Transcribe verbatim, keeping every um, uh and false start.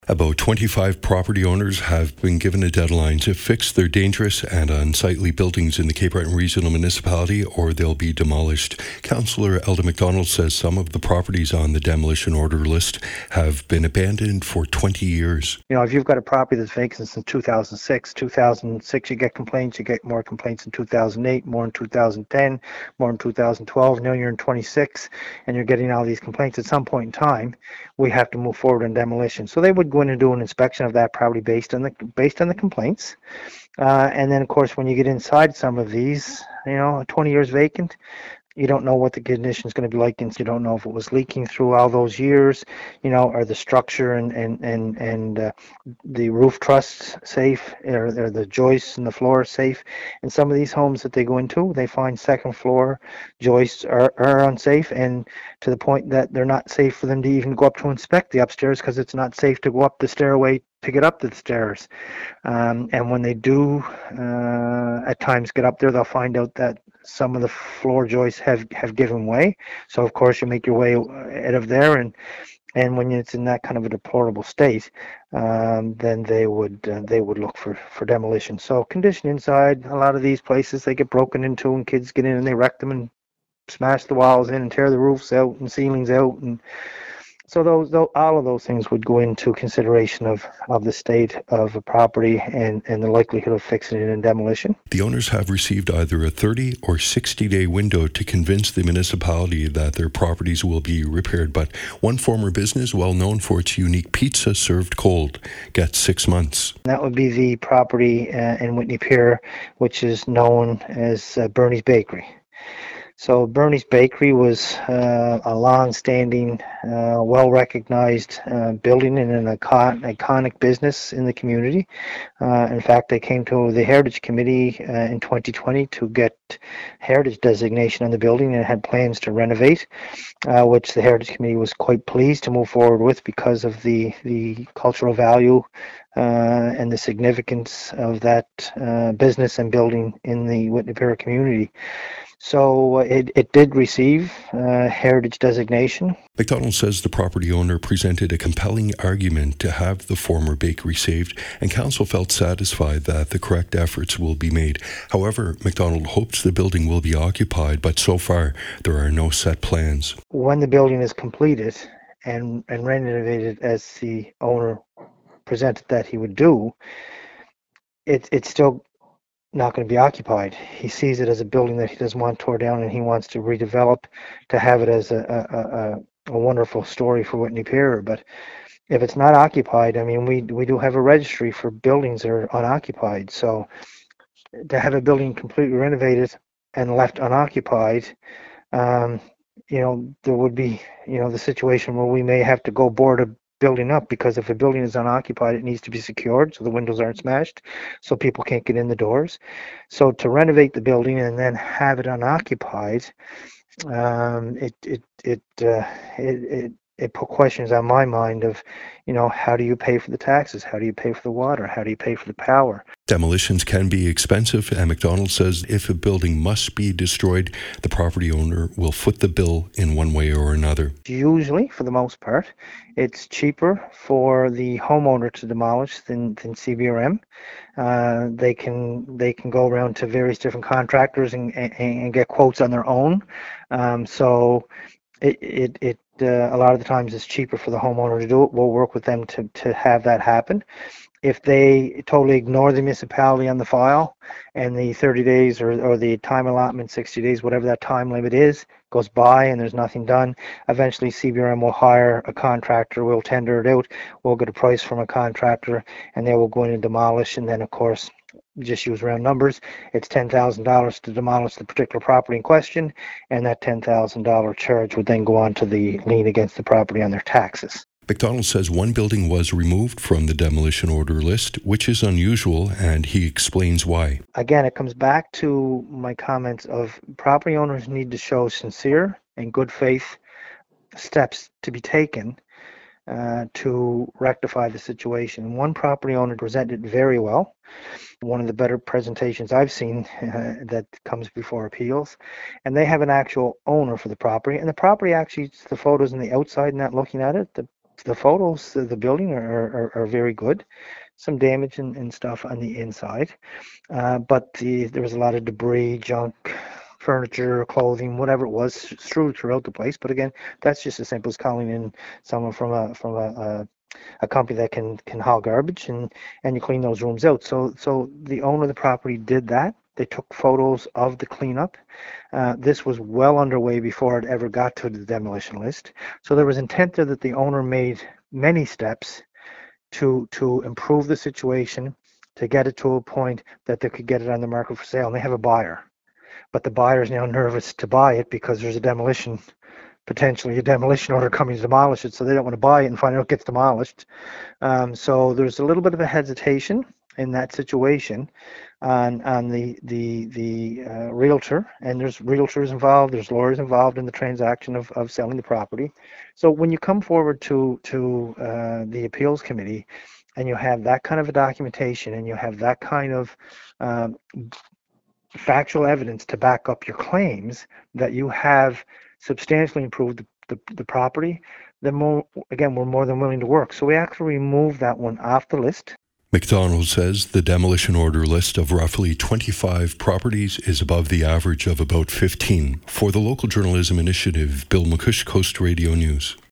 About twenty-five property owners have been given a deadline to fix their dangerous and unsightly buildings in the Cape Breton Regional Municipality, or they'll be demolished. Councillor Elda McDonald says some of the properties on the demolition order list have been abandoned for twenty years. You know, if you've got a property that's vacant since two thousand six, two thousand six you get complaints, you get more complaints in two thousand eight, more in two thousand ten, more in two thousand twelve, now you're in twenty-six, and you're getting all these complaints. At some point in time, we have to move forward in demolition. So they would go in and do an inspection of that property based on the based on the complaints, uh, and then of course when you get inside some of these, you know, twenty years vacant, you don't know what the condition is going to be like, and you don't know if it was leaking through all those years, you know, are the structure and and and and uh, the roof trusses safe, or, or the joists and the floor safe. And some of these homes that they go into, they find second floor joists are, are unsafe, and to the point that they're not safe for them to even go up to inspect the upstairs, because it's not safe to go up the stairway to get up the stairs. Um, and when they do uh, at times get up there, they'll find out that some of the floor joists have, have given way. So of course you make your way out of there, and and when it's in that kind of a deplorable state, um, then they would uh, they would look for, for demolition. So condition inside, a lot of these places, they get broken into and kids get in and they wreck them and smash the walls in and tear the roofs out and ceilings out, and so those, those all of those things would go into consideration of, of the state of a property and, and the likelihood of fixing it in demolition. The owners have received either a thirty or sixty day window to convince the municipality that their properties will be repaired, but one former business well known for its unique pizza served cold gets six months. That would be the property uh, in Whitney Pier, which is known as uh, Bernie's Bakery. So Bernie's Bakery was uh, a long-standing, uh, well-recognized uh, building and an icon- iconic business in the community. Uh, in fact, they came to the Heritage Committee uh, in twenty twenty to get heritage designation on the building, and had plans to renovate, uh, which the Heritage Committee was quite pleased to move forward with because of the, the cultural value uh, and the significance of that uh, business and building in the Whitney Pier community. So it, it did receive uh, heritage designation. McDonald says the property owner presented a compelling argument to have the former bakery saved, and council felt satisfied that the correct efforts will be made. However, McDonald hopes the building will be occupied, but so far there are no set plans. When the building is completed and, and renovated as the owner presented that he would do, it, it's still not going to be occupied. He sees it as a building that he doesn't want tore down, and he wants to redevelop to have it as a, a, a, a wonderful story for Whitney Pier. But if it's not occupied, I mean, we we do have a registry for buildings that are unoccupied. So to have a building completely renovated and left unoccupied, um, you know, there would be, you know, the situation where we may have to go board a building up, because if a building is unoccupied, it needs to be secured so the windows aren't smashed, so people can't get in the doors. So to renovate the building and then have it unoccupied, um, it it it, uh, it it it put questions on my mind of, you know, how do you pay for the taxes? How do you pay for the water? How do you pay for the power? Demolitions can be expensive, and McDonald says if a building must be destroyed, the property owner will foot the bill in one way or another. Usually, for the most part, it's cheaper for the homeowner to demolish than, than C B R M. Uh, they can they can go around to various different contractors and, and, and get quotes on their own. Um, so it it, it uh, a lot of the times it's cheaper for the homeowner to do it. We'll work with them to, to have that happen. If they totally ignore the municipality on the file, and the thirty days or, or the time allotment, sixty days, whatever that time limit is, goes by and there's nothing done, eventually C B R M will hire a contractor, we'll tender it out, we'll get a price from a contractor, and they will go in and demolish. And then, of course, just use round numbers, it's ten thousand dollars to demolish the particular property in question, and that ten thousand dollars charge would then go on to the lien against the property on their taxes. McDonald says one building was removed from the demolition order list, which is unusual, and he explains why. Again, it comes back to my comments of property owners need to show sincere and good faith steps to be taken uh, to rectify the situation. One property owner presented very well. One of the better presentations I've seen uh, that comes before appeals. And they have an actual owner for the property. And the property actually, the photos on the outside, not looking at it, the the photos of the building are, are, are very good. Some damage and, and stuff on the inside, uh, but the, there was a lot of debris, junk, furniture, clothing, whatever it was, strewed throughout the place. But again, that's just as simple as calling in someone from a from a, a, a company that can can haul garbage, and and you clean those rooms out. So so the owner of the property did that. They took photos of the cleanup. Uh, this was well underway before it ever got to the demolition list. So there was intent there that the owner made many steps to to improve the situation, to get it to a point that they could get it on the market for sale, and they have a buyer. But the buyer is now nervous to buy it because there's a demolition, potentially a demolition order coming to demolish it, so they don't want to buy it and find out it gets demolished. Um, so there's a little bit of a hesitation in that situation on on the the the uh, realtor, and there's realtors involved, there's lawyers involved in the transaction of, of selling the property. So when you come forward to to uh, the appeals committee, and you have that kind of a documentation, and you have that kind of um, factual evidence to back up your claims that you have substantially improved the, the, the property, then more again we're more than willing to work. So we actually removed that one off the list. McDonald says the demolition order list of roughly twenty-five properties is above the average of about fifteen. For the Local Journalism Initiative, Bill McCush, Coast Radio News.